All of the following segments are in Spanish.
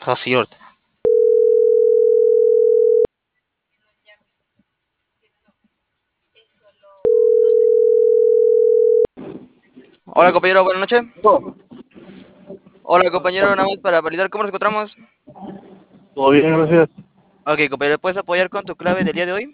Hasiort. Hola compañero, buenas noches. No, Hola compañero, nada más para validar cómo nos encontramos. todo bien, gracias. Ok, compañero, ¿puedes apoyar con tu clave del día de hoy?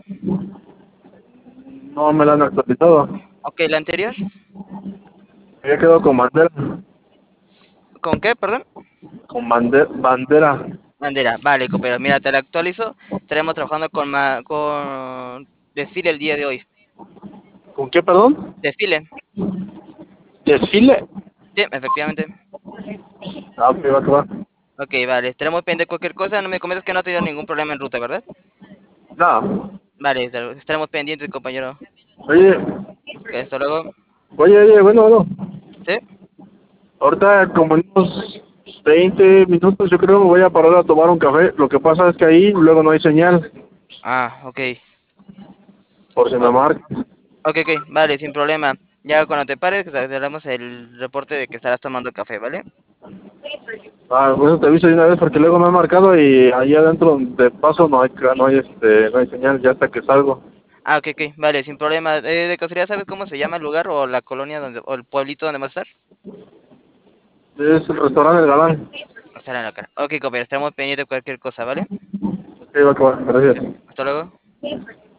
No me la han actualizado. Ok, la anterior. Había quedado con bandera. ¿Con qué? Perdón. Con bandera. Bandera. Vale, compañero, mira, te la actualizo. Estaremos trabajando con desfile el día de hoy. ¿Con qué, perdón? Desfile. Desfile. Sí, efectivamente. Ah, ok, va que va. Ok, vale, estaremos pendientes de cualquier cosa. No me comentas que no ha tenido ningún problema en ruta, ¿verdad? Nada. Vale, estaremos pendientes, compañero. Oye, Ok, hasta luego. bueno. ¿Sí? Ahorita como en unos 20 minutos yo creo me voy a parar a tomar un café. Lo que pasa es que ahí luego no hay señal. Ah, ok. Por si me O- marca. ok, ok, vale, sin problema. Ya cuando te pares, te daremos el reporte de que estarás tomando café, ¿vale? Ah, bueno, te aviso de una vez porque luego me ha marcado y ahí adentro de paso no hay señal ya hasta que salgo. Ah, ok, ok, vale, sin problema. De casualidad, ¿sabes cómo se llama el lugar o la colonia donde, o el pueblito donde va a estar? Es el restaurante El Galán. Estará en la cara. Ok, compañero, estaremos pendientes de cualquier cosa, ¿vale? Ok, va que va. Ok, Gracias. hasta luego.